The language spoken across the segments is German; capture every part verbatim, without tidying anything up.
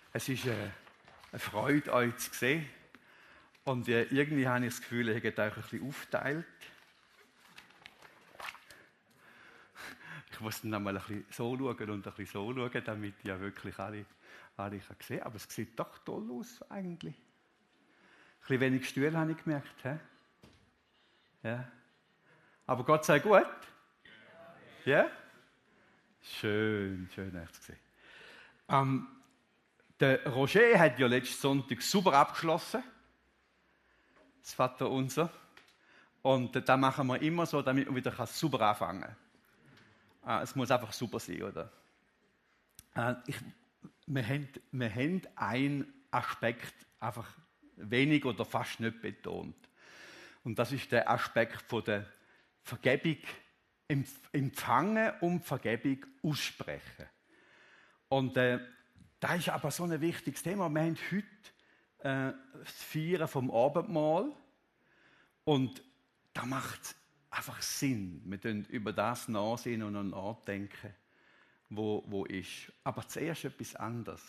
Es ist äh, eine Freude, euch zu sehen. Und äh, irgendwie habe ich das Gefühl, ihr habt euch ein bisschen aufgeteilt. Ich muss dann einmal ein bisschen so schauen und ein bisschen so schauen, damit ich ja wirklich alle, alle sehen kann. Aber es sieht doch toll aus, eigentlich. Ein bisschen wenig Stühle habe ich gemerkt. He? Ja. Aber Gott sei gut. Ja? Schön, schön, euch zu sehen. Ähm, der Roger hat ja letzten Sonntag super abgeschlossen. Das Vater unser. Und äh, das machen wir immer so, damit man wieder super anfangen kann. Äh, es muss einfach super sein, oder? Äh, ich, wir, haben, wir haben einen Aspekt einfach wenig oder fast nicht betont. Und das ist der Aspekt von der Vergebung empfangen und Vergebung aussprechen. Und äh, das ist aber so ein wichtiges Thema. Wir haben heute äh, das Feiern vom Abendmahl und da macht es einfach Sinn. Wir können über das nachsehen und nachdenken, wo, wo ist. Aber zuerst etwas anderes.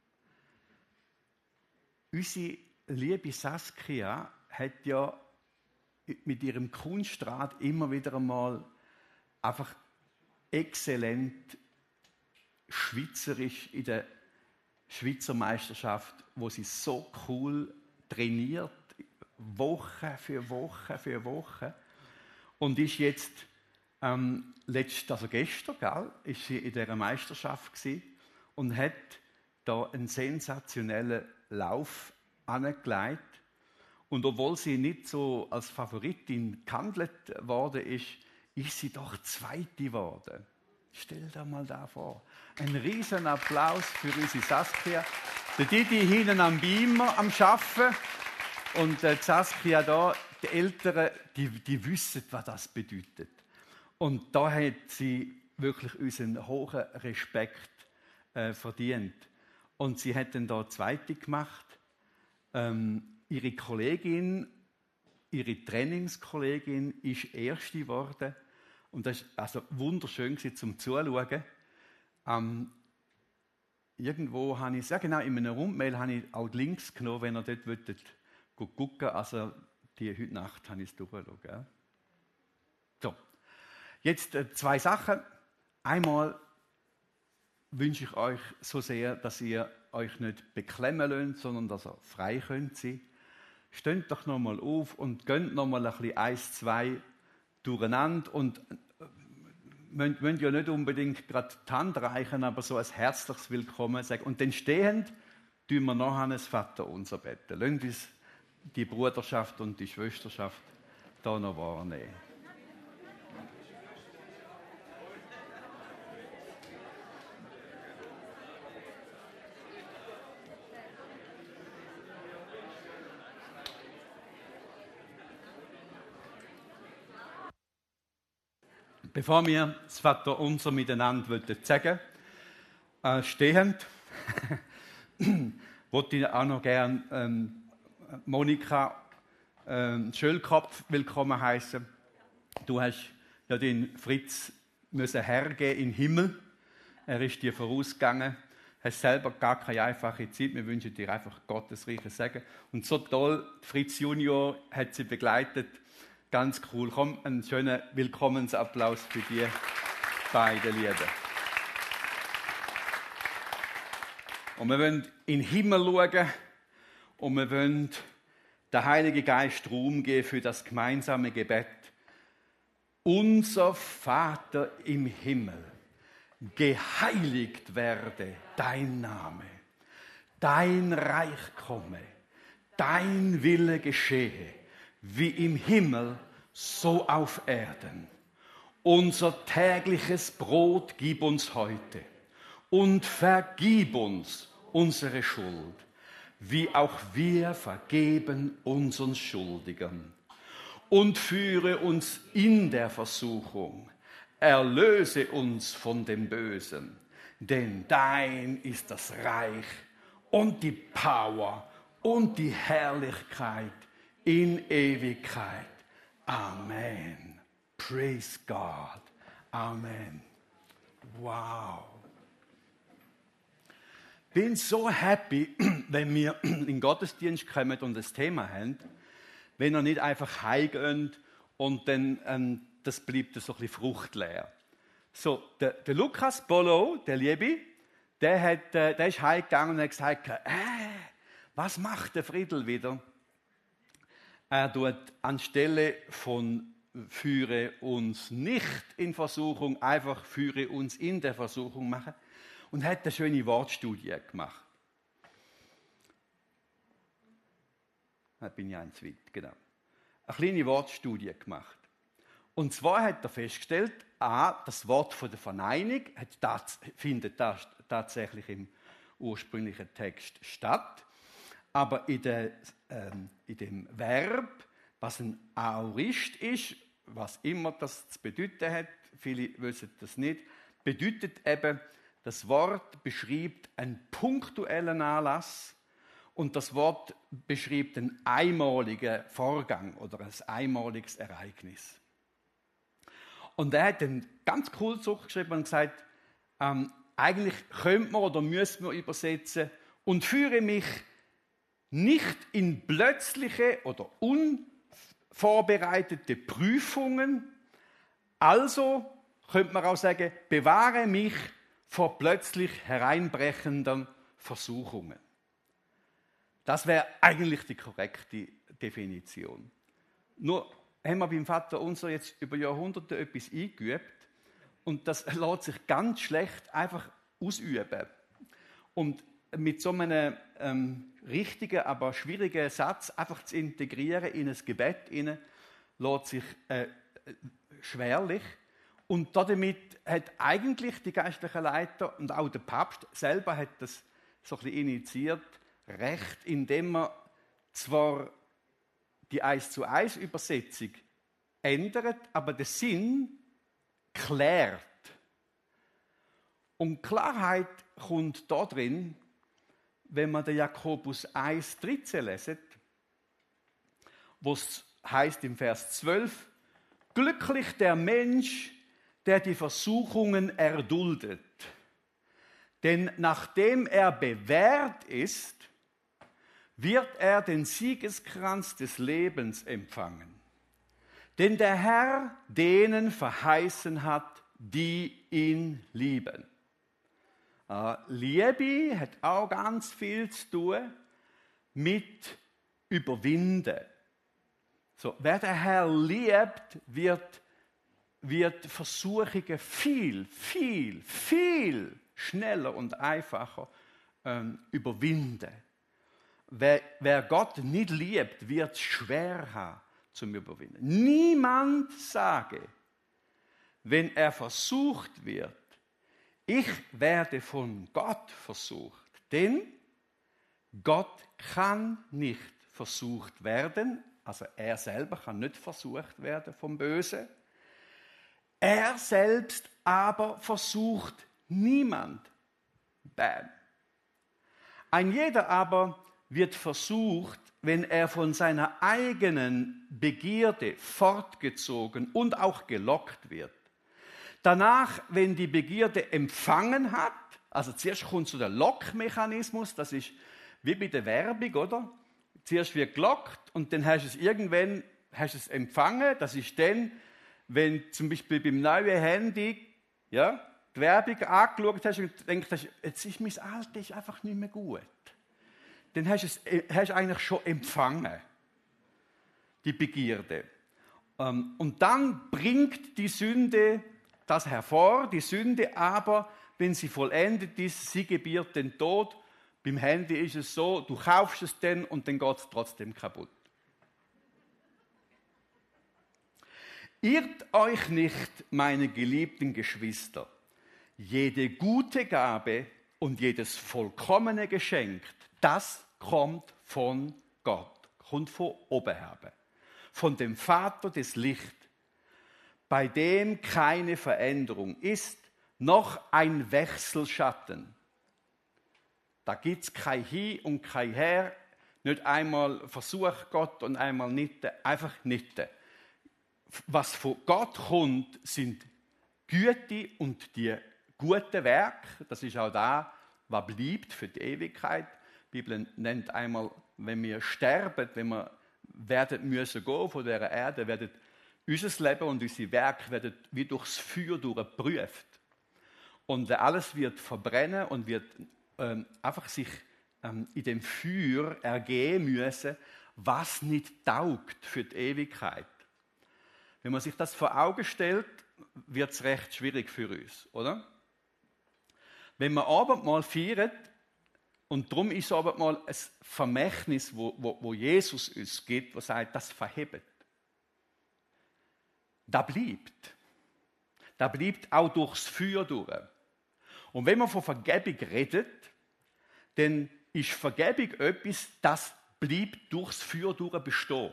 Unsere liebe Saskia hat ja mit ihrem Kunstdraht immer wieder einmal einfach exzellent schweizerisch in der Schweizer Meisterschaft, wo sie so cool trainiert, Woche für Woche für Woche. Und ist jetzt, ähm, letzt, also gestern, gell, ist sie in dieser Meisterschaft gewesen und hat da einen sensationellen Lauf angelegt. Und obwohl sie nicht so als Favoritin gehandelt worden ist, ist sie doch Zweite geworden. Stell dir mal da vor. Ein riesen Applaus für unsere Saskia. Der Didi hinten am Beamer am Arbeiten und die Saskia da, die Älteren, die, die wissen, was das bedeutet. Und da hat sie wirklich unseren hohen Respekt äh, verdient. Und sie hat dann da Zweite gemacht. Ähm, ihre Kollegin, ihre Trainingskollegin ist Erste geworden. Und das war also wunderschön gewesen, zum Zuschauen. Ähm, irgendwo habe ich, ja genau, in einer Rundmail habe ich auch die Links genommen, wenn ihr dort wolltet, gucken. Also die heute Nacht habe ich es durchgeschaut. Ja. So, jetzt äh, zwei Sachen. Einmal wünsche ich euch so sehr, dass ihr euch nicht beklemmen lasst, sondern dass ihr frei könnt sein. Steht doch nochmal auf und gönnt nochmal ein bisschen eins, zwei durcheinander und müsst, müsst ja nicht unbedingt gerade die Hand reichen, aber so ein herzliches Willkommen sagen. Und dann stehend tun wir nachher das Vaterunser beten. Lasst uns die Bruderschaft und die Schwesterschaft da noch wahrnehmen. Bevor wir das Vaterunser miteinander sagen äh, stehend, wollte ich auch noch gerne ähm, Monika ähm, Schölkopf willkommen heißen. Du hast ja den Fritz müssen hergeben in den Himmel. Er ist dir vorausgegangen. Hast selber gar keine einfache Zeit. Wir wünschen dir einfach Gottes reiches Segen. Und so toll, Fritz Junior hat sie begleitet. Ganz cool. Komm, einen schönen Willkommensapplaus für die beiden Lieben. Und wir wollen in den Himmel schauen und wir wollen den Heiligen Geist Raum geben für das gemeinsame Gebet. Unser Vater im Himmel, geheiligt werde dein Name, dein Reich komme, dein Wille geschehe, wie im Himmel, so auf Erden. Unser tägliches Brot gib uns heute und vergib uns unsere Schuld, wie auch wir vergeben unseren Schuldigern. Und führe uns in der Versuchung, erlöse uns von dem Bösen, denn dein ist das Reich und die Power und die Herrlichkeit in Ewigkeit. Amen. Praise God. Amen. Wow. bin so happy, wenn wir in den Gottesdienst kommen und das Thema haben, wenn er nicht einfach heimgehen und dann ähm, das bleibt so ein bisschen fruchtleer. So, der, der Lukas Bolo, der Liebe, der, hat, äh, der ist heimgegangen und hat gesagt, äh, was macht der Friedel wieder? Er tut anstelle von führe uns nicht in Versuchung, einfach führe uns in der Versuchung machen und hat eine schöne Wortstudie gemacht. Da bin ich eins weit, genau. Eine kleine Wortstudie gemacht. Und zwar hat er festgestellt, a, das Wort von der Verneinung hat, findet tatsächlich im ursprünglichen Text statt, aber in, der, ähm, in dem Verb, was ein Aorist ist, was immer das zu bedeuten hat, viele wissen das nicht, bedeutet eben, das Wort beschreibt einen punktuellen Anlass und das Wort beschreibt einen einmaligen Vorgang oder ein einmaliges Ereignis. Und er hat dann ganz cool zurückgeschrieben und gesagt, ähm, eigentlich könnte man oder müsste man übersetzen und führe mich nicht in plötzliche oder unvorbereitete Prüfungen, also könnte man auch sagen, bewahre mich vor plötzlich hereinbrechenden Versuchungen. Das wäre eigentlich die korrekte Definition. Nur haben wir beim Vater Unser jetzt über Jahrhunderte etwas eingeübt und das lässt sich ganz schlecht einfach ausüben. Und mit so einem ähm, richtigen, aber schwierigen Satz einfach zu integrieren in ein Gebet hinein, lässt sich äh, schwerlich. Und damit hat eigentlich die geistlichen Leiter und auch der Papst selber hat das so ein bisschen initiiert, recht, indem er zwar die eins zu eins Übersetzung ändert, aber den Sinn klärt. Und Klarheit kommt da drin, wenn man den Jakobus eins dreizehn lesen, wo es heißt im Vers zwölf, glücklich der Mensch, der die Versuchungen erduldet. Denn nachdem er bewährt ist, wird er den Siegeskranz des Lebens empfangen. Denn der Herr denen verheißen hat, die ihn lieben. Äh, Liebe hat auch ganz viel zu tun mit Überwinden. So, wer den Herr liebt, wird, wird Versuchungen viel, viel, viel schneller und einfacher ähm, überwinden. Wer, wer Gott nicht liebt, wird es schwer haben zum Überwinden. Niemand sage, wenn er versucht wird, ich werde von Gott versucht. Denn Gott kann nicht versucht werden, also er selber kann nicht versucht werden vom Bösen. Er selbst aber versucht niemand. Bam. Ein jeder aber wird versucht, wenn er von seiner eigenen Begierde fortgezogen und auch gelockt wird. Danach, wenn die Begierde empfangen hat, also zuerst kommt so der Lockmechanismus, das ist wie bei der Werbung, oder? Zuerst wird gelockt und dann hast du es irgendwann hast du es empfangen. Das ist dann, wenn zum Beispiel beim neuen Handy ja, die Werbung angeschaut hast und denkst, jetzt ist mein Altes einfach nicht mehr gut. Dann hast du es hast eigentlich schon empfangen, die Begierde. Und dann bringt die Sünde das hervor, die Sünde aber, wenn sie vollendet ist, sie gebiert den Tod. Beim Handy ist es so, du kaufst es dann und dann geht es trotzdem kaputt. Irrt euch nicht, meine geliebten Geschwister, jede gute Gabe und jedes vollkommene Geschenk, das kommt von Gott, kommt von oben her, von dem Vater des Lichts, bei dem keine Veränderung ist, noch ein Wechselschatten. Da gibt es kein Hin und kein Her, nicht einmal versucht Gott und einmal nicht, einfach nicht. Was von Gott kommt, sind Güte und die guten Werke, das ist auch da, was bleibt für die Ewigkeit. Die Bibel nennt einmal, wenn wir sterben, wenn wir werden müssen gehen von dieser Erde, werden unser Leben und unsere Werke werden wie durchs Feuer durchgeprüft. Und alles wird verbrennen und wird ähm, einfach sich ähm, in dem Feuer ergehen müssen, was nicht taugt für die Ewigkeit. Wenn man sich das vor Augen stellt, wird es recht schwierig für uns, oder? Wenn man Abendmahl feiert, und darum ist Abendmahl ein Vermächtnis, wo, wo, wo Jesus uns gibt, wo sagt, das verhebt. Das bleibt. Das bleibt auch durchs Feuer durch. Und wenn man von Vergebung redet, dann ist Vergebung etwas, das bleibt durchs Feuer durch bestehen.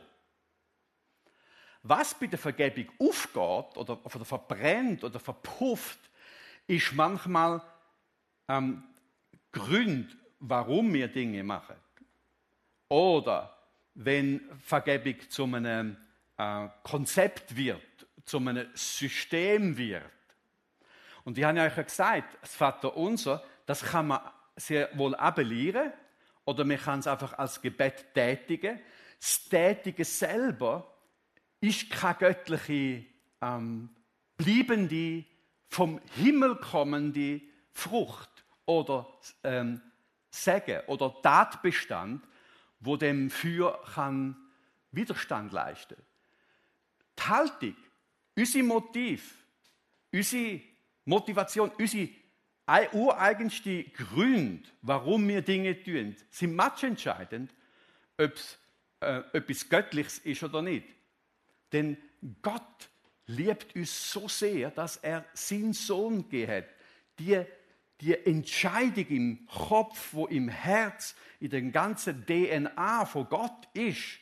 Was bei der Vergebung aufgeht oder, oder verbrennt oder verpufft, ist manchmal ähm, Gründe, warum wir Dinge machen. Oder wenn Vergebung zu einem äh, Konzept wird, zu einem System wird. Und ich habe ja euch gesagt, das Vaterunser, das kann man sehr wohl abellieren oder man kann es einfach als Gebet tätigen. Das Tätigen selber ist keine göttliche, ähm, bleibende, vom Himmel kommende Frucht oder ähm, Segen oder Tatbestand, wo dem Feuer kann Widerstand leisten. Die Haltung, unser Motiv, unsere Motivation, unsere ureigenste Gründe, warum wir Dinge tun, sind matchentscheidend, ob es äh, etwas Göttliches ist oder nicht. Denn Gott liebt uns so sehr, dass er seinen Sohn gegeben hat. Die, die Entscheidung im Kopf, wo im Herz, in der ganzen D N A von Gott ist,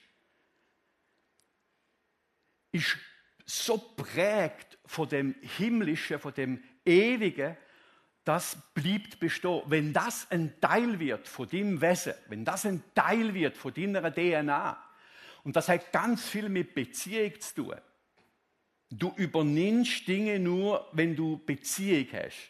ist so prägt von dem Himmlischen, von dem Ewigen, das bleibt bestehen. Wenn das ein Teil wird von deinem Wesen, wenn das ein Teil wird von deiner D N A, und das hat ganz viel mit Beziehung zu tun. Du übernimmst Dinge nur, wenn du Beziehung hast.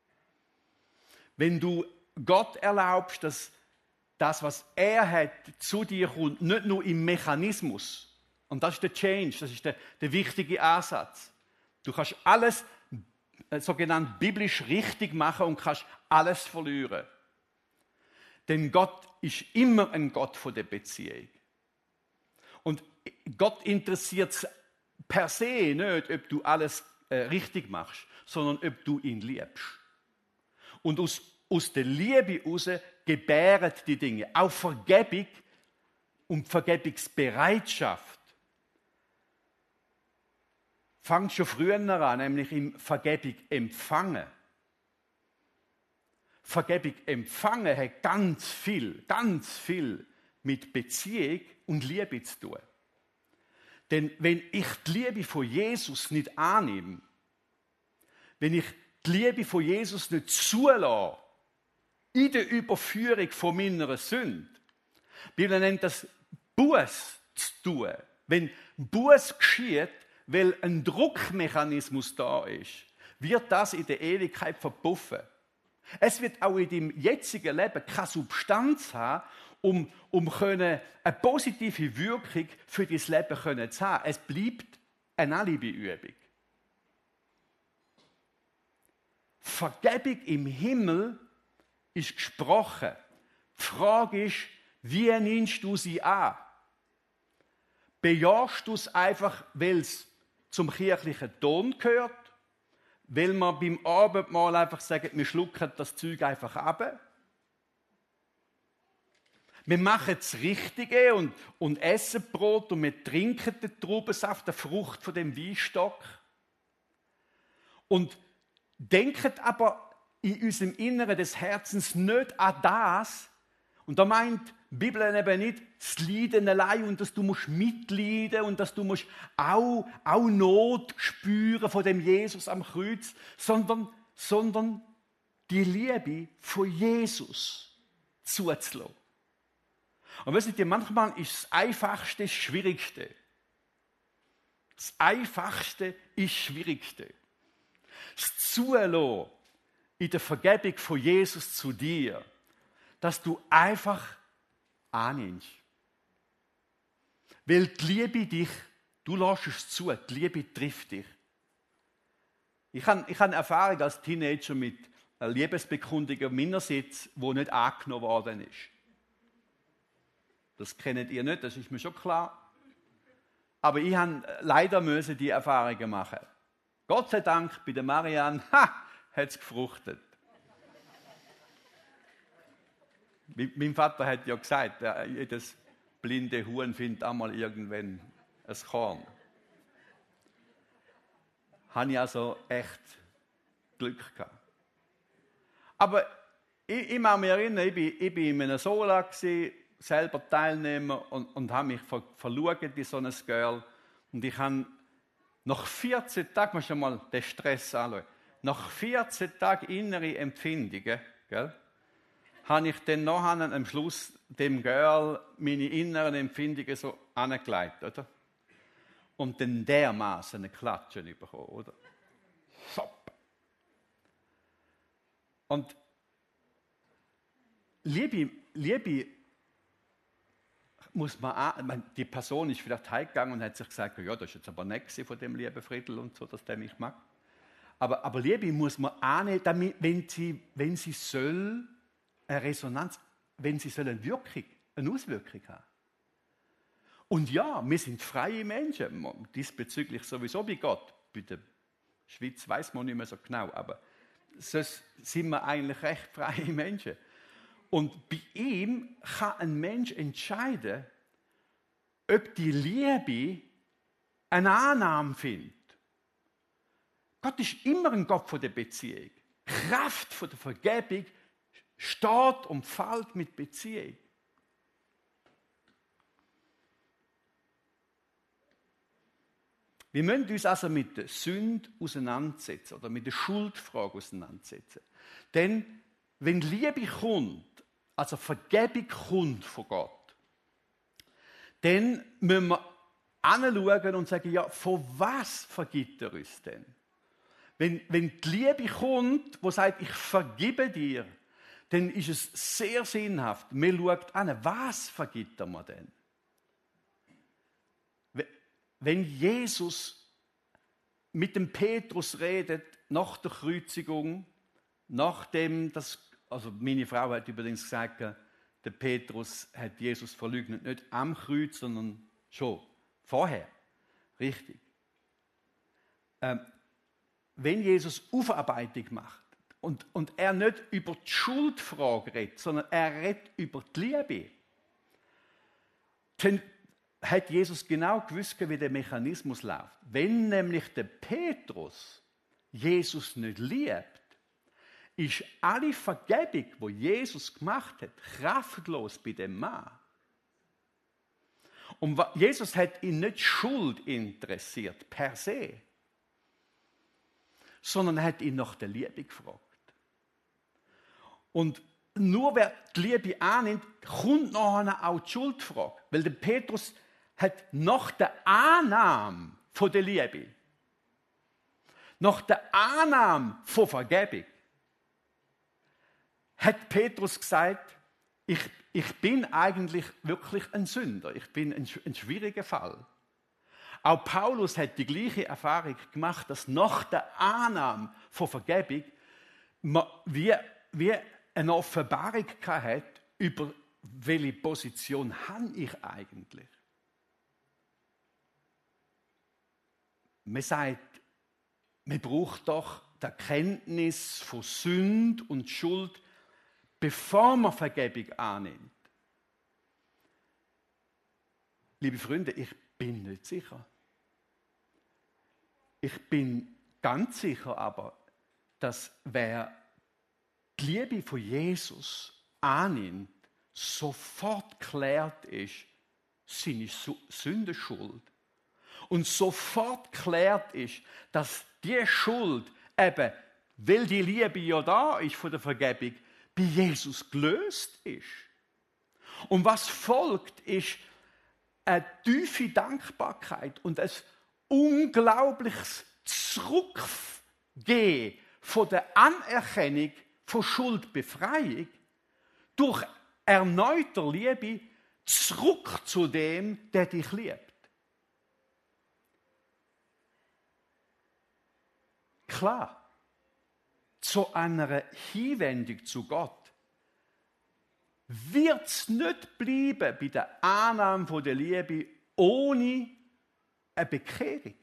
Wenn du Gott erlaubst, dass das, was er hat, zu dir kommt, nicht nur im Mechanismus. Und das ist der Change, das ist der, der wichtige Ansatz. Du kannst alles äh, sogenannt biblisch richtig machen und kannst alles verlieren. Denn Gott ist immer ein Gott von der Beziehung. Und Gott interessiert es per se nicht, ob du alles äh, richtig machst, sondern ob du ihn liebst. Und aus, aus der Liebe heraus gebären die Dinge. Auch Vergebung und Vergebungsbereitschaft fängt schon früher an, nämlich im Vergebung empfangen. Vergebung empfangen hat ganz viel, ganz viel mit Beziehung und Liebe zu tun. Denn wenn ich die Liebe von Jesus nicht annehme, wenn ich die Liebe von Jesus nicht zulasse, in der Überführung von meiner Sünde, die Bibel nennt das Buß zu tun. Wenn Buß geschieht, weil ein Druckmechanismus da ist, wird das in der Ewigkeit verpuffen. Es wird auch in deinem jetzigen Leben keine Substanz haben, um, um eine positive Wirkung für dein Leben zu haben. Es bleibt eine Alibi-Übung. Vergebung im Himmel ist gesprochen. Die Frage ist, wie nimmst du sie an? Bejahst du es einfach, weil es zum kirchlichen Ton gehört? Weil wir beim Abendmahl einfach sagen, wir schlucken das Zeug einfach ab? Wir machen das Richtige und, und essen Brot und wir trinken den Traubensaft, die Frucht von dem Weinstock. Und denken aber in unserem Inneren des Herzens nicht an das. Und da meint die Bibel eben nicht das Leiden allein und dass du musst mitleiden und dass du musst auch, auch Not spüren von dem Jesus am Kreuz, sondern, sondern die Liebe von Jesus zuzulassen. Und wisst ihr, manchmal ist das Einfachste das Schwierigste. Das Einfachste ist das Schwierigste. Das Zulassen in der Vergebung von Jesus zu dir, dass du einfach annimmst. Weil die Liebe dich, du lässt es zu, die Liebe trifft dich. Ich habe ich habe Erfahrung als Teenager mit einer Liebesbekundung meinerseits, die nicht angenommen worden ist. Das kennt ihr nicht, das ist mir schon klar. Aber ich habe leider müssen die Erfahrungen machen. Gott sei Dank bei der Marianne, ha, hat es gefruchtet. Mein Vater hat ja gesagt, jedes blinde Huhn findet einmal irgendwann ein Korn. Habe ich also echt Glück gehabt. Aber ich, ich mag mich erinnern, ich bin, ich bin in einem Sola gewesen, selber Teilnehmer und, und habe mich ver, verlaugt in so ein Girl. Und ich habe nach vierzehn Tagen, muss ich mal den Stress anschauen, nach vierzehn Tagen innere Empfindungen, gell, habe ich dann nachher am Schluss dem Girl meine inneren Empfindungen so angelegt, oder? Und dann dermaßen eine Klatsche bekommen, oder? Hopp. Und Liebe, Liebe muss man an, die Person ist vielleicht heimgegangen und hat sich gesagt, ja, das ist jetzt aber nicht von dem lieben Friedl und so, dass der mich mag. Aber, aber Liebe muss man annehmen, damit, wenn sie, wenn sie soll, eine Resonanz, wenn sie soll eine Wirkung, eine Auswirkung haben. Und ja, wir sind freie Menschen, diesbezüglich sowieso bei Gott. Bei der Schweiz weiß man nicht mehr so genau, aber sonst sind wir eigentlich recht freie Menschen. Und bei ihm kann ein Mensch entscheiden, ob die Liebe eine Annahme findet. Gott ist immer ein Gott von der Beziehung. Kraft von der Vergebung steht und fällt mit Beziehung. Wir müssen uns also mit der Sünde auseinandersetzen oder mit der Schuldfrage auseinandersetzen. Denn wenn Liebe kommt, also Vergebung kommt von Gott, dann müssen wir anschauen und sagen, ja, von was vergibt er uns denn? Wenn, wenn die Liebe kommt, die sagt, ich vergebe dir, dann ist es sehr sinnhaft. Man schaut an, was vergibt er mir denn? Wenn Jesus mit dem Petrus redet, nach der Kreuzigung, nachdem das, also meine Frau hat übrigens gesagt, der Petrus hat Jesus verleugnet, nicht am Kreuz, sondern schon vorher. Richtig. Ähm, wenn Jesus Aufarbeitung macht und, und er nicht über die Schuldfrage redet, sondern er redet über die Liebe, dann hat Jesus genau gewusst, wie der Mechanismus läuft. Wenn nämlich der Petrus Jesus nicht liebt, ist alle Vergebung, die Jesus gemacht hat, kraftlos bei dem Mann. Und Jesus hat ihn nicht Schuld interessiert, per se, sondern er hat ihn nach der Liebe gefragt. Und nur wer die Liebe annimmt, kommt nachher auch die Schuldfrage. Weil der Petrus hat nach der Annahme von der Liebe, nach der Annahme von Vergebung, hat Petrus gesagt, ich, ich bin eigentlich wirklich ein Sünder, ich bin ein, ein schwieriger Fall. Auch Paulus hat die gleiche Erfahrung gemacht, dass nach der Annahme von Vergebung man wie, wie eine Offenbarung hat, über welche Position habe ich eigentlich. Man sagt, man braucht doch die Erkenntnis von Sünde und Schuld, bevor man Vergebung annimmt. Liebe Freunde, ich bin nicht sicher. Ich bin ganz sicher aber, dass wer die Liebe von Jesus annimmt, sofort klärt ist seine Sündenschuld. Und sofort klärt ist, dass die Schuld eben, weil die Liebe ja da ist von der Vergebung, bei Jesus gelöst ist. Und was folgt, ist eine tiefe Dankbarkeit und ein unglaubliches Zurückgehen von der Anerkennung von Schuldbefreiung durch erneuter Liebe zurück zu dem, der dich liebt. Klar, zu einer Hinwendung zu Gott wird es nicht bleiben bei der Annahme von der Liebe ohne eine Bekehrung.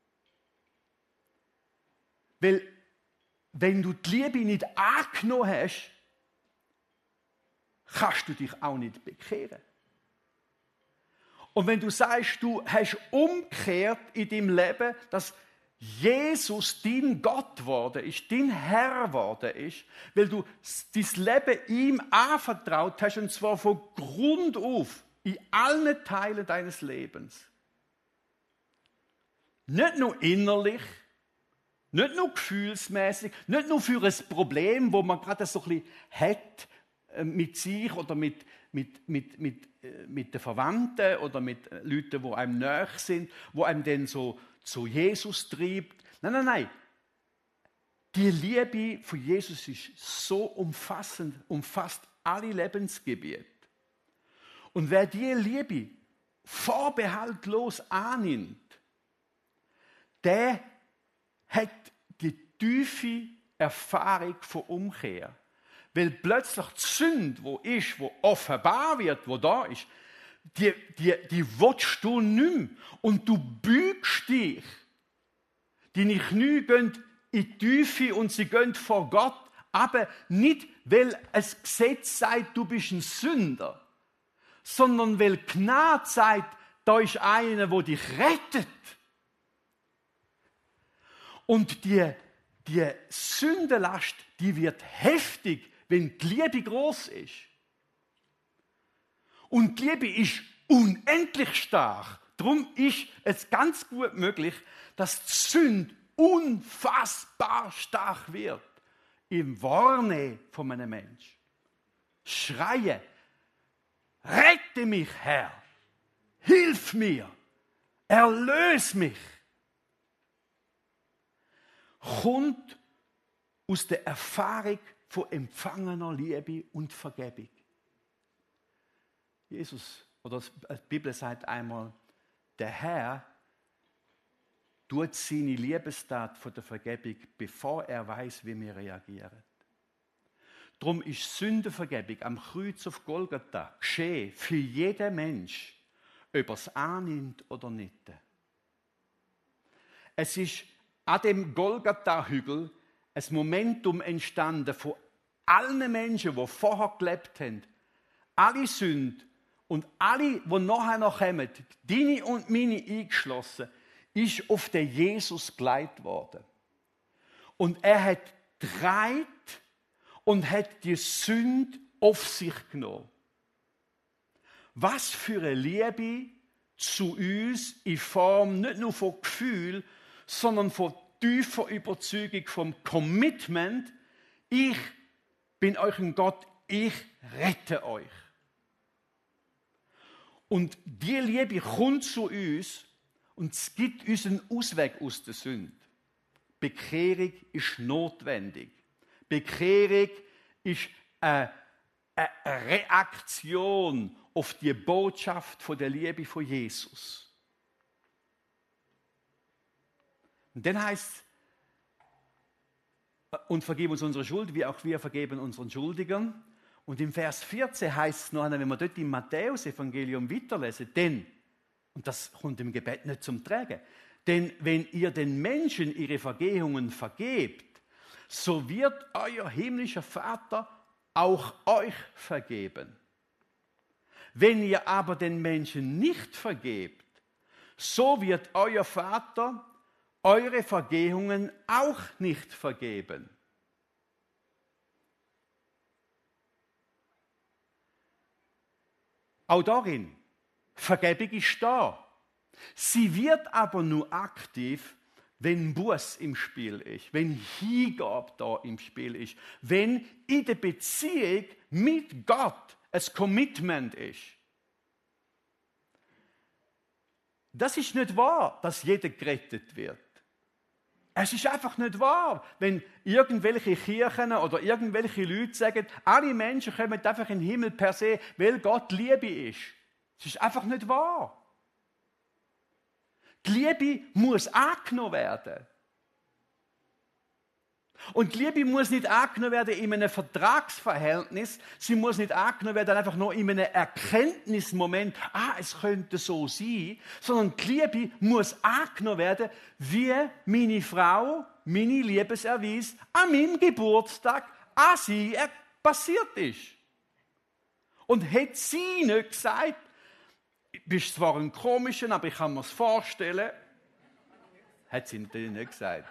Weil, wenn du die Liebe nicht angenommen hast, kannst du dich auch nicht bekehren. Und wenn du sagst, du hast umgekehrt in deinem Leben, dass Jesus dein Gott geworden ist, dein Herr geworden ist, weil du dein Leben ihm anvertraut hast, und zwar von Grund auf, in allen Teilen deines Lebens. Nicht nur innerlich, nicht nur gefühlsmäßig, nicht nur für ein Problem, wo man gerade so ein bisschen hat mit sich oder mit, mit, mit, mit, mit den Verwandten oder mit Leuten, die einem nahe sind, wo einem dann so zu Jesus treibt. Nein, nein, nein. Die Liebe von Jesus ist so umfassend, umfasst alle Lebensgebiete. Und wer die Liebe vorbehaltlos annimmt, der hat die tiefe Erfahrung von Umkehr. Weil plötzlich die Sünde, wo ist, wo offenbar wird, wo da ist, die, die, die willst du nicht mehr. Und du bügst dich. Deine Knie gehen in die Tiefe und sie gehen vor Gott. Aber nicht, weil ein Gesetz sagt, du bist ein Sünder, sondern weil Gnade sagt, da ist einer, der dich rettet. Und die, die Sündenlast, die wird heftig, wenn die Liebe groß ist. Und die Liebe ist unendlich stark. Darum ist es ganz gut möglich, dass die Sünde unfassbar stark wird im Wahrnehmen von einem Menschen. Schreie, rette mich, Herr, hilf mir, erlöse mich. Kommt aus der Erfahrung von empfangener Liebe und Vergebung. Jesus, oder die Bibel sagt einmal, der Herr tut seine Liebestat von der Vergebung, bevor er weiß, wie wir reagieren. Darum ist Sündenvergebung am Kreuz auf Golgatha geschehen für jeden Mensch, ob er es annimmt oder nicht. Es ist an dem Golgatha-Hügel ein Momentum entstanden von allen Menschen, die vorher gelebt haben. Alle Sünden und alle, die nachher noch kommen, deine und meine eingeschlossen, ist auf den Jesus geleitet worden. Und er hat getragen und hat die Sünde auf sich genommen. Was für eine Liebe zu uns in Form nicht nur von Gefühl, sondern von tiefer Überzeugung, vom Commitment, ich bin euch ein Gott, ich rette euch. Und die Liebe kommt zu uns und es gibt uns einen Ausweg aus der Sünde. Bekehrung ist notwendig. Bekehrung ist eine, eine Reaktion auf die Botschaft von der Liebe von Jesus. Und dann heißt es, und vergib uns unsere Schuld, wie auch wir vergeben unseren Schuldigern. Und im Vers vierzehn heißt es noch, wenn wir dort im Matthäus-Evangelium weiterlesen, denn, und das kommt im Gebet nicht zum Tragen, denn wenn ihr den Menschen ihre Vergehungen vergebt, so wird euer himmlischer Vater auch euch vergeben. Wenn ihr aber den Menschen nicht vergebt, so wird euer Vater eure Vergehungen auch nicht vergeben. Auch darin, Vergebung ist da. Sie wird aber nur aktiv, wenn Buß im Spiel ist, wenn Hingabe da im Spiel ist, wenn in der Beziehung mit Gott ein Commitment ist. Das ist nicht wahr, dass jeder gerettet wird. Es ist einfach nicht wahr, wenn irgendwelche Kirchen oder irgendwelche Leute sagen, alle Menschen kommen einfach in den Himmel per se, weil Gott Liebe ist. Es ist einfach nicht wahr. Die Liebe muss angenommen werden. Und die Liebe muss nicht angenommen werden in einem Vertragsverhältnis, sie muss nicht angenommen werden einfach nur in einem Erkenntnismoment, ah, es könnte so sein, sondern die Liebe muss angenommen werden, wie meine Frau, meine Liebeserweis an meinem Geburtstag an sie passiert ist. Und hätte sie nicht gesagt, du bist zwar ein Komischer, aber ich kann mir es vorstellen, hat sie natürlich nicht gesagt.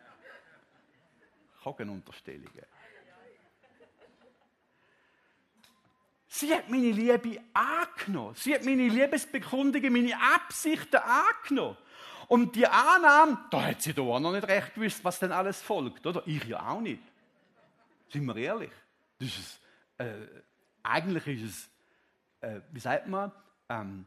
Unterstellungen. Sie hat meine Liebe angenommen. Sie hat meine Liebesbekundungen, meine Absichten angenommen. Und die Annahme, da hat sie da auch noch nicht recht gewusst, was denn alles folgt, oder? Ich ja auch nicht. Sind wir ehrlich? Das ist, äh, eigentlich ist es, äh, wie sagt man, ähm,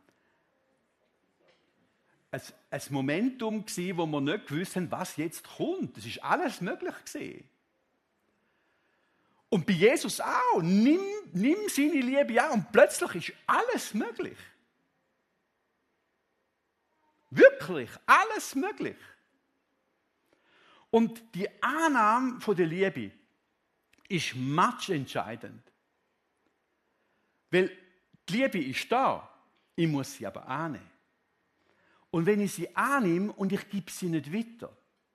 ein, ein Momentum gewesen, wo wir nicht gewusst haben, was jetzt kommt. Das ist alles möglich gewesen. Und bei Jesus auch. Nimm, nimm seine Liebe an und plötzlich ist alles möglich. Wirklich, alles möglich. Und die Annahme von der Liebe ist matchentscheidend. Weil die Liebe ist da, ich muss sie aber annehmen. Und wenn ich sie annehme und ich gebe sie nicht weiter.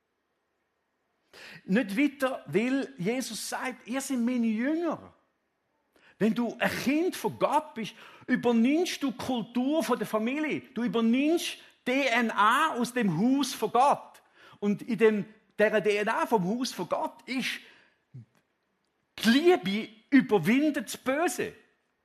Nicht weiter, weil Jesus sagt, ihr seid meine Jünger. Wenn du ein Kind von Gott bist, übernimmst du die Kultur von der Familie. Du übernimmst D N A aus dem Haus von Gott. Und in dem, der D N A vom Haus von Gott ist, die Liebe überwindet das Böse.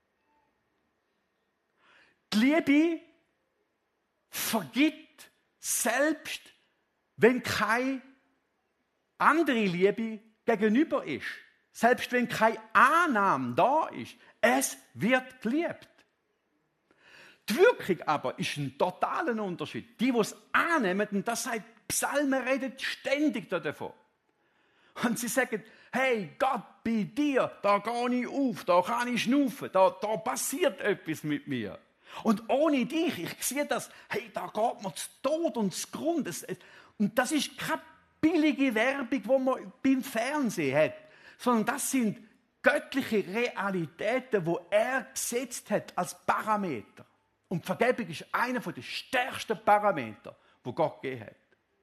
Die Liebe vergibt, selbst wenn keine andere Liebe gegenüber ist. Selbst wenn keine Annahme da ist. Es wird geliebt. Die Wirkung aber ist ein totaler Unterschied. Die, die es annehmen, und das sagt Psalmen, redet ständig davon. Und sie sagen, hey Gott, bei dir, da gehe ich auf, da kann ich schnaufen, da, da passiert etwas mit mir. Und ohne dich, ich sehe das, hey, da geht man zu Tod und zu Grund. Und das ist keine billige Werbung, die man beim Fernsehen hat, sondern das sind göttliche Realitäten, die er gesetzt hat als Parameter. Und Vergebung ist einer der stärksten Parameter, die Gott gegeben hat.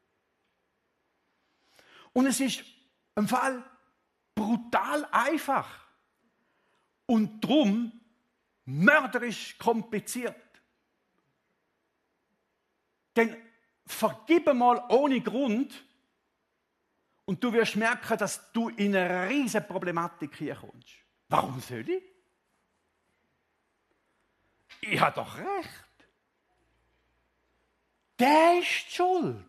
Und es ist im Fall brutal einfach und darum mörderisch kompliziert. Denn vergib mal ohne Grund und du wirst merken, dass du in eine riesige Problematik hier kommst. Warum soll ich? Ich habe doch recht. Der ist schuld.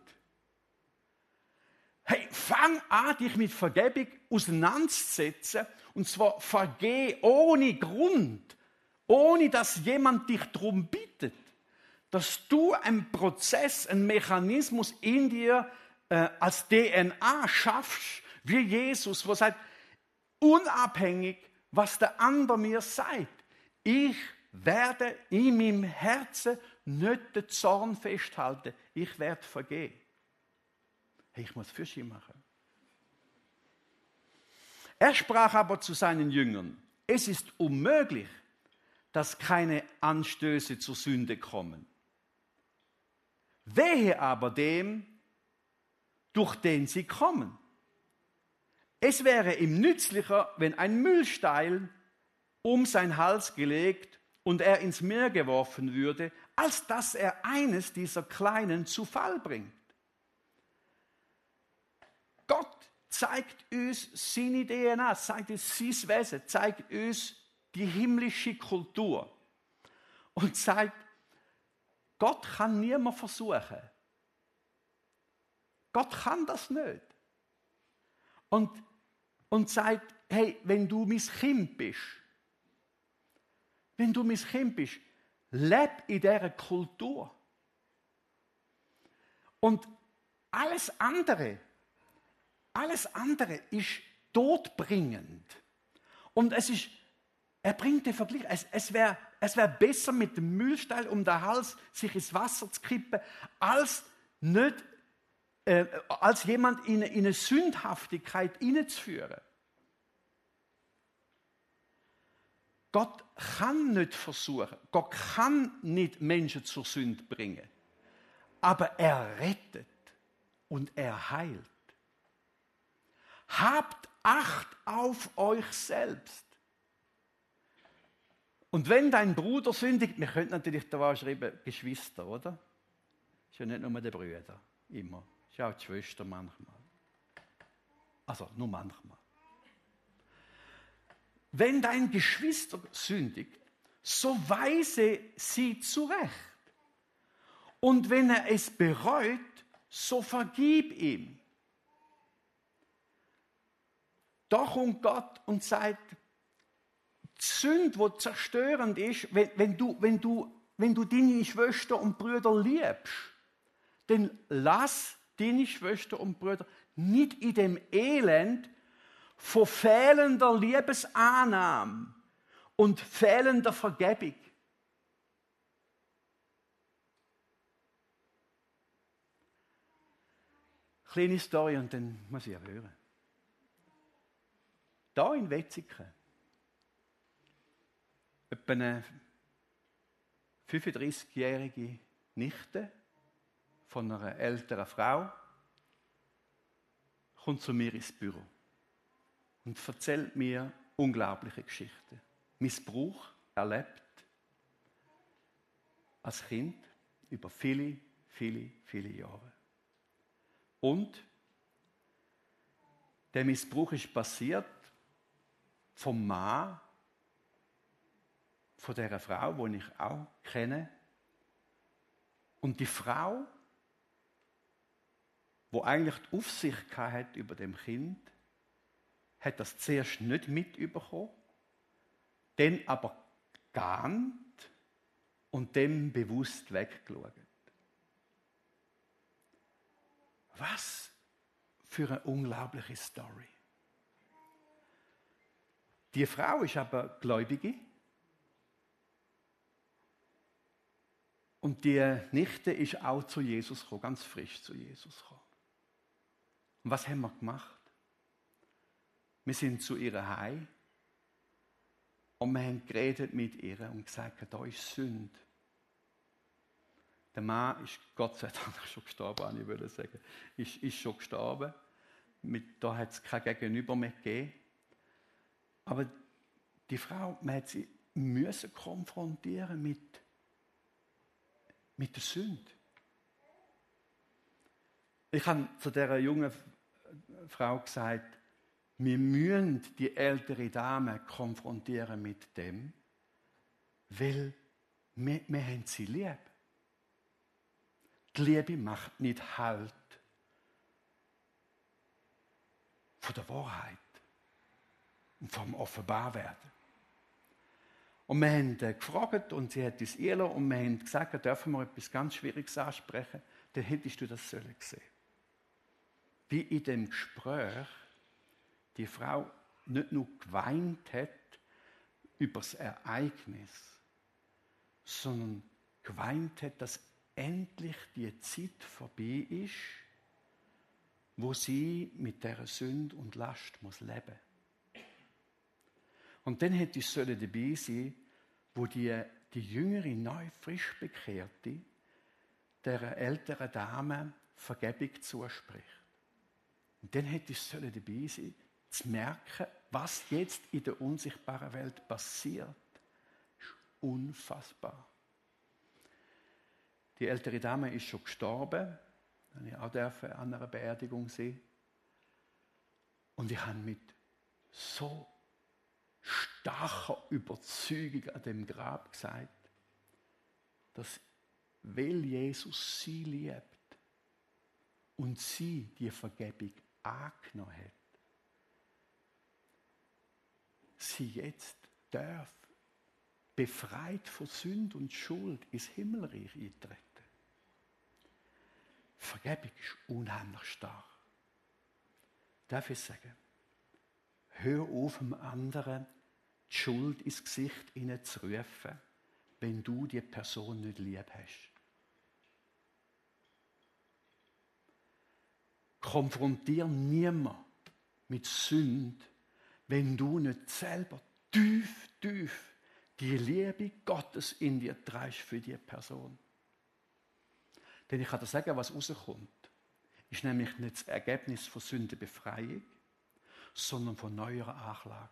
Hey, fang an, dich mit Vergebung auseinanderzusetzen. Und zwar vergeh ohne Grund. Ohne dass jemand dich darum bittet. Dass du einen Prozess, einen Mechanismus in dir äh, als D N A schaffst, wie Jesus, der sagt, unabhängig, was der andere mir sagt. Ich werde in meinem Herzen nicht den Zorn festhalten. Ich werde vergehen. Hey, ich muss Fische machen. Er sprach aber zu seinen Jüngern, es ist unmöglich, dass keine Anstöße zur Sünde kommen. Wehe aber dem, durch den sie kommen. Es wäre ihm nützlicher, wenn ein Mühlstein um sein Hals gelegt und er ins Meer geworfen würde, als dass er eines dieser Kleinen zu Fall bringt. Gott zeigt uns seine D N A, zeigt uns sein Wesen, zeigt uns die himmlische Kultur und sagt, Gott kann niemand versuchen. Gott kann das nicht. Und, und sagt, hey, wenn du mein Kind bist, wenn du mein Kind bist, leb in dieser Kultur. Und alles andere, alles andere ist todbringend. Und es ist, er bringt den Vergleich, es, es wäre es wär besser mit dem Mühlstein um den Hals sich ins Wasser zu kippen, als, nicht, äh, als jemand in, in eine Sündhaftigkeit hineinzuführen. Gott kann nicht versuchen, Gott kann nicht Menschen zur Sünde bringen, aber er rettet und er heilt. Habt Acht auf euch selbst. Und wenn dein Bruder sündigt, wir könnten natürlich da schreiben, Geschwister, oder? Ist ja nicht nur der Brüder, immer. Ist ja auch die Schwester manchmal. Also nur manchmal. Wenn dein Geschwister sündigt, so weise sie zurecht. Und wenn er es bereut, so vergib ihm. Da kommt Gott und sagt, die Sünde, die zerstörend ist, wenn, wenn, du, wenn, du, wenn du deine Schwester und Brüder liebst, dann lass deine Schwester und Brüder nicht in dem Elend von fehlender Liebesannahme und fehlender Vergebung. Kleine Story und dann muss ich ja hören. Da in Wetzikon, etwa eine fünfunddreißigjährige Nichte von einer älteren Frau kommt zu mir ins Büro und erzählt mir unglaubliche Geschichten. Missbrauch erlebt als Kind über viele, viele, viele Jahre. Und der Missbrauch ist passiert vom Mann, von dieser Frau, die ich auch kenne. Und die Frau, die eigentlich die Aufsicht hatte über dem Kind, hat das zuerst nicht mitbekommen, dann aber geahnt und dem bewusst weggeschaut. Was für eine unglaubliche Story. Die Frau ist aber Gläubige. Und die Nichte ist auch zu Jesus gekommen, ganz frisch zu Jesus gekommen. Und was haben wir gemacht? Wir sind zu ihr heim und wir haben geredet mit ihr und gesagt, da ist Sünde. Der Mann ist Gott sei Dank schon gestorben, ich würde sagen. Ist, ist schon gestorben. Mit, da hat es kein Gegenüber mehr gegeben. Aber die Frau, man hat sie müssen konfrontieren mit, mit der Sünde. Ich habe zu dieser jungen Frau gesagt, wir müssen die ältere Dame konfrontieren mit dem, weil wir, wir haben sie lieb. Die Liebe macht nicht Halt von der Wahrheit und vom Offenbarwerden. Und wir haben gefragt und sie hat uns ehrlich und wir haben gesagt, dürfen wir etwas ganz Schwieriges ansprechen, dann hättest du das sollen sehen. Wie in dem Gespräch die Frau nicht nur geweint hat über das Ereignis, sondern geweint hat, dass endlich die Zeit vorbei ist, wo sie mit dieser Sünde und Last muss leben. Und dann hätte ich sollen dabei sein, wo die, die jüngere, neu frisch Bekehrte der älteren Dame Vergebung zuspricht. Und dann hätte ich sollen dabei sein, zu merken, was jetzt in der unsichtbaren Welt passiert. Das ist unfassbar. Die ältere Dame ist schon gestorben. Ich durfte auch an einer Beerdigung sein. Und ich habe mit so starker Überzeugung an dem Grab gesagt, dass, weil Jesus sie liebt und sie die Vergebung angenommen hat, sie jetzt darf, befreit von Sünde und Schuld, ins Himmelreich eintreten. Vergebung ist unheimlich stark. Darf ich sagen? Hör auf, dem anderen die Schuld ins Gesicht hineinzurufen, wenn du die Person nicht lieb hast. Konfrontiere niemanden mit Sünde, wenn du nicht selber tief, tief die Liebe Gottes in dir trägst für die Person. Denn ich kann dir sagen, was rauskommt, ist nämlich nicht das Ergebnis von Sündenbefreiung, sondern von neuer Anklage.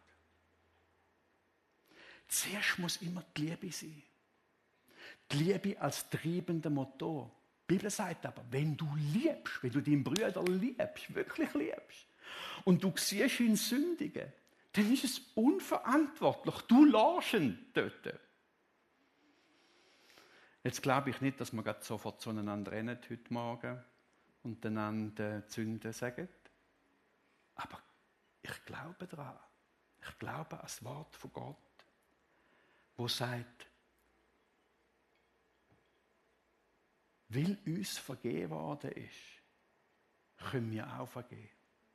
Zuerst muss immer die Liebe sein. Die Liebe als treibender Motor. Die Bibel sagt aber, wenn du liebst, wenn du deinen Bruder liebst, wirklich liebst, und du siehst ihn sündigen, dann ist es unverantwortlich. Du lässt ihn dort. Jetzt glaube ich nicht, dass wir gerade sofort zueinander rennen heute Morgen und einander die Sünde sagen. Aber ich glaube daran. Ich glaube an das Wort von Gott, wo sagt, weil uns vergeben worden ist, können wir auch vergeben.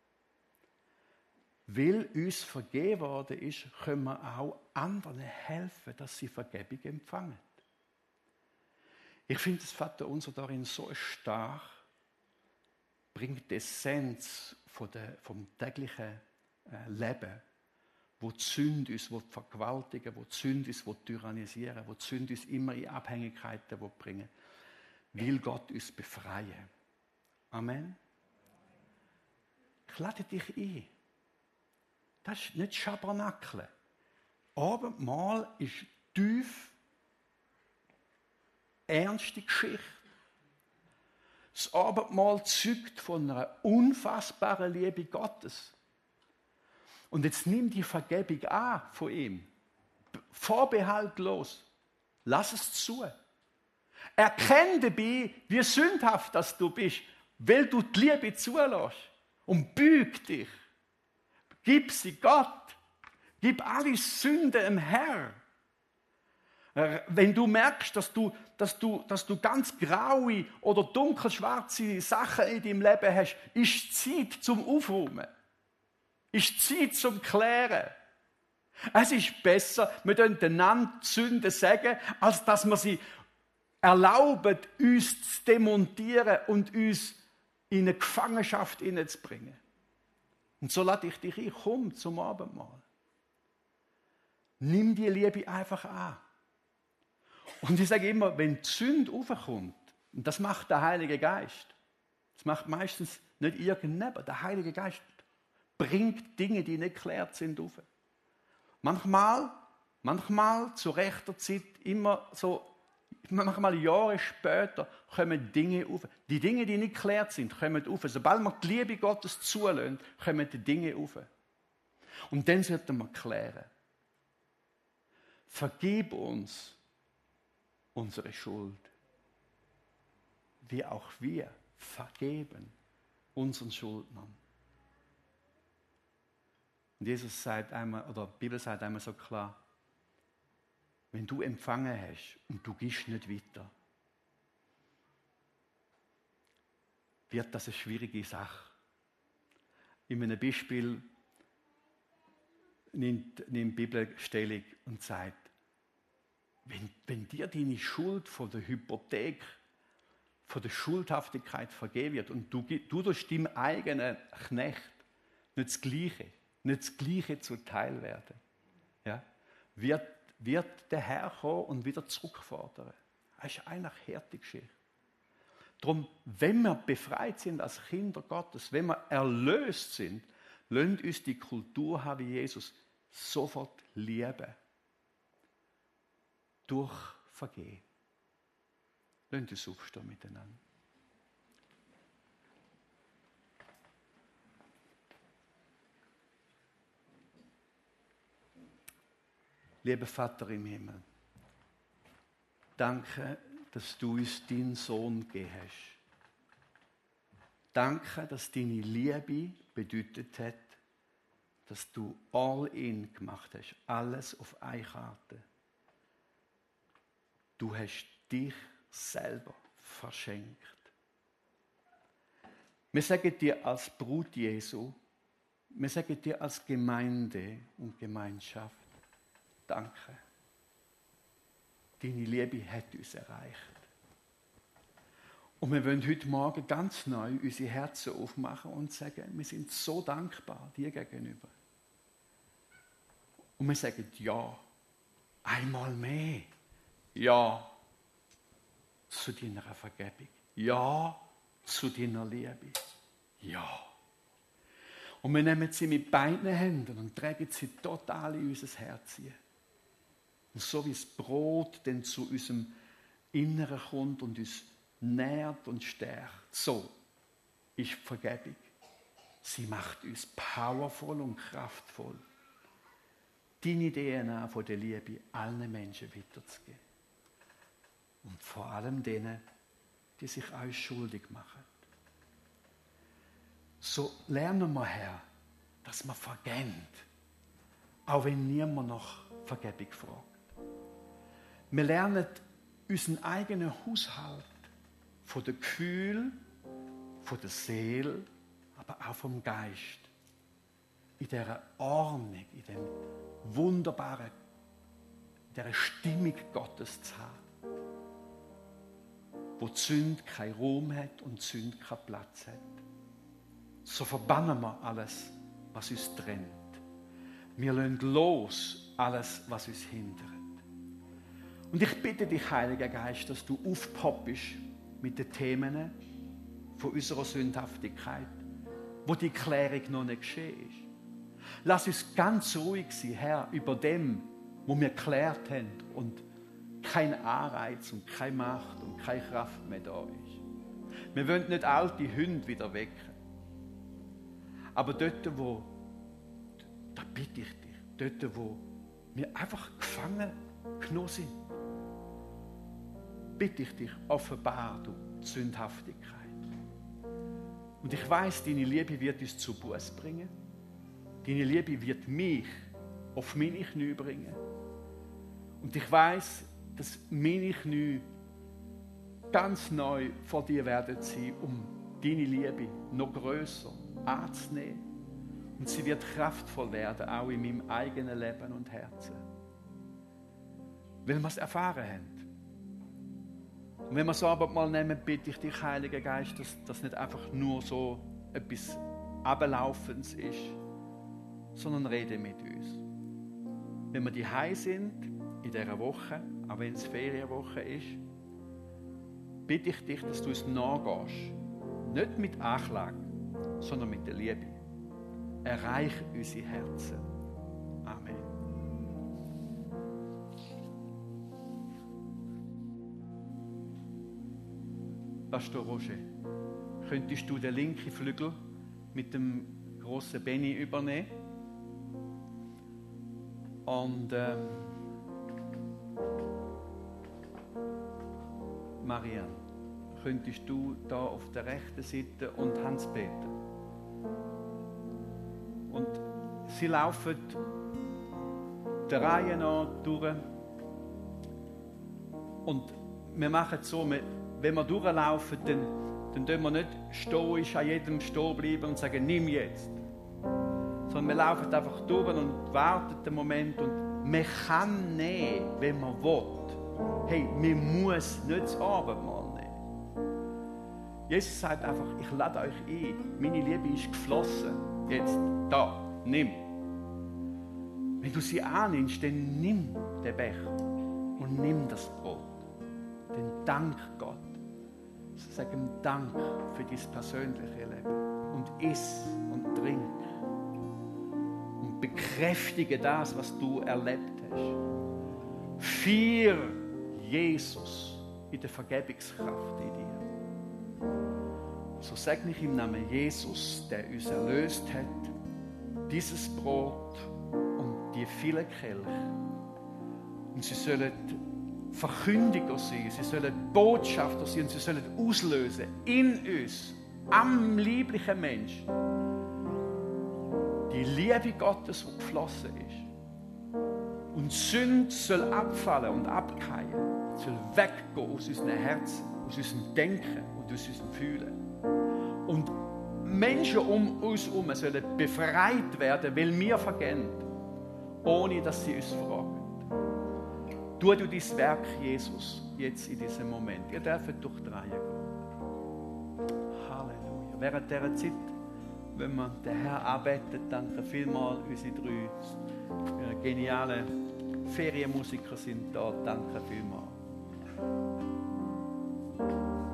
Weil uns vergeben worden ist, können wir auch anderen helfen, dass sie Vergebung empfangen. Ich finde das Vaterunser darin so stark, bringt die Essenz von der, vom täglichen äh, Leben, wo die Sünde uns vergewaltigen, wo die Sünde uns tyrannisieren, wo die Sünde uns immer in Abhängigkeiten bringen, will Gott uns befreien. Amen. Ich lade dich ein. Das ist nicht Schabernakeln. Abendmahl ist tief, ernste Geschichte. Das Abendmahl zeugt von einer unfassbaren Liebe Gottes. Und jetzt nimm die Vergebung an von ihm. Vorbehaltlos. Lass es zu. Erkenn dabei, wie sündhaft das du bist, weil du die Liebe zulässt. Und büg dich. Gib sie Gott. Gib alle Sünden dem Herrn. Wenn du merkst, dass du, dass, du, dass du ganz graue oder dunkelschwarze Sachen in deinem Leben hast, ist Zeit zum Aufräumen. Ist Zeit zum Klären. Es ist besser, wir können einander die Sünden sagen, als dass wir sie erlauben, uns zu demontieren und uns in eine Gefangenschaft hineinzubringen. Und so lade ich dich ein, komm zum Abendmahl. Nimm die Liebe einfach an. Und ich sage immer, wenn die Sünde aufkommt, und das macht der Heilige Geist, das macht meistens nicht irgendjemand, der Heilige Geist bringt Dinge, die nicht geklärt sind, auf. Manchmal, manchmal zu rechter Zeit, immer so, manchmal Jahre später, kommen Dinge auf. Die Dinge, die nicht geklärt sind, kommen auf. Sobald wir die Liebe Gottes zulassen, kommen die Dinge auf. Und dann sollten wir klären. Vergib uns unsere Schuld, wie auch wir vergeben unseren Schuldnern. Und Jesus sagt einmal, oder die Bibel sagt einmal so klar, wenn du empfangen hast und du gehst nicht weiter, wird das eine schwierige Sache. In einem Beispiel nimmt, nimmt die Bibel Stellung und sagt, wenn, wenn dir deine Schuld von der Hypothek, von der Schuldhaftigkeit vergeben wird und du, du durch deinen eigenen Knecht nicht das Gleiche, nicht das Gleiche zuteil werden, ja, wird, wird der Herr kommen und wieder zurückfordern. Das ist eigentlich eine harte Geschichte. Darum, wenn wir befreit sind als Kinder Gottes, wenn wir erlöst sind, lasst uns die Kultur haben wie Jesus sofort lieben. Durch Vergehen. Lasst uns aufstehen miteinander. Lieber Vater im Himmel, danke, dass du uns deinen Sohn gegeben hast. Danke, dass deine Liebe bedeutet hat, dass du all in gemacht hast, alles auf eine Karte. Du hast dich selber verschenkt. Wir sagen dir als Brut Jesu, Wir sagen dir als Gemeinde und Gemeinschaft Danke. Deine Liebe hat uns erreicht. Und wir wollen heute Morgen ganz neu unsere Herzen aufmachen und sagen, wir sind so dankbar dir gegenüber. Und wir sagen ja, einmal mehr. Ja zu deiner Vergebung. Ja zu deiner Liebe. Ja. Und wir nehmen sie mit beiden Händen und tragen sie total in unser Herz hin. Und so wie das Brot dann zu unserem Inneren kommt und uns nährt und stärkt, so ist Vergebung. Sie macht uns powervoll und kraftvoll, deine D N A von der Liebe allen Menschen weiterzugeben. Und vor allem denen, die sich euch schuldig machen. So lernen wir, Herr, dass wir vergeben, auch wenn niemand nach Vergebung fragt. Wir lernen unseren eigenen Haushalt von der Gefühl, von der Seele, aber auch vom Geist in dieser Ordnung, in dem wunderbaren, in dieser Stimmung Gottes zu haben, wo die Sünde keinen Raum hat und die Sünde keinen Platz hat. So verbannen wir alles, was uns trennt. Wir lassen los alles, was uns hindert. Und ich bitte dich, Heiliger Geist, dass du aufpoppst mit den Themen von unserer Sündhaftigkeit, wo die Klärung noch nicht geschehen ist. Lass uns ganz ruhig sein, Herr, über dem, wo wir geklärt haben und kein Anreiz und keine Macht und keine Kraft mehr da ist. Wir wollen nicht alte Hunde wieder wecken. Aber dort, wo, da bitte ich dich, dort, wo wir einfach gefangen genommen sind, bitte ich dich, offenbar du die Sündhaftigkeit. Und ich weiß, deine Liebe wird uns zu Buß bringen. Deine Liebe wird mich auf meine Knie bringen. Und ich weiß, dass meine Knie ganz neu vor dir werden sein, um deine Liebe noch grösser anzunehmen. Und sie wird kraftvoll werden, auch in meinem eigenen Leben und Herzen. Weil wir es erfahren haben. Und wenn wir so aber mal nehmen, bitte ich dich, Heiliger Geist, dass das nicht einfach nur so etwas Ablaufens ist, sondern rede mit uns. Wenn wir daheim sind, in dieser Woche, auch wenn es Ferienwoche ist, bitte ich dich, dass du es nachgehst. Nicht mit Anklage, sondern mit der Liebe. Erreich unsere Herzen. Amen. Pastor Roger, könntest du den linken Flügel mit dem grossen Benny übernehmen? Und ähm, Marianne, könntest du da auf der rechten Seite und Hans-Peter? Und sie laufen der Reihe nach durch. Und wir machen es so, wenn wir durchlaufen, dann, dann tun wir nicht stoisch an jedem stehen bleiben und sagen, nimm jetzt. Sondern wir laufen einfach durch und warten den Moment. Und man kann nehmen, wenn man will. Hey, man muss nicht das Abendmahl nehmen. Jesus sagt einfach, ich lade euch ein. Meine Liebe ist geflossen. Jetzt, da, nimm. Wenn du sie annimmst, dann nimm den Becher und nimm das Brot. Dann dank Gott. Sag ihm Dank für dein persönliche Leben. Und iss und trink. Und bekräftige das, was du erlebt hast. Vier Jesus in der Vergebungskraft in dir. So segne ich im Namen Jesus, der uns erlöst hat, dieses Brot und die vielen Kelche. Und sie sollen Verkündiger sein, sie sollen Botschafter sein und sie sollen auslösen in uns, am lieblichen Mensch, die Liebe Gottes, die geflossen ist. Und Sünde soll abfallen und abkehren, soll weggehen aus unserem Herzen, aus unserem Denken und aus unserem Fühlen. Und Menschen um uns herum sollen befreit werden, weil wir vergehen, ohne dass sie uns fragen. Tu du dein Werk, Jesus, jetzt in diesem Moment. Ihr dürft durch die Reihe gehen. Halleluja. Während dieser Zeit, wenn wir den Herrn anbeten, danke vielmals, unsere drei äh, genialen Ferienmusiker sind da. Danke vielmals.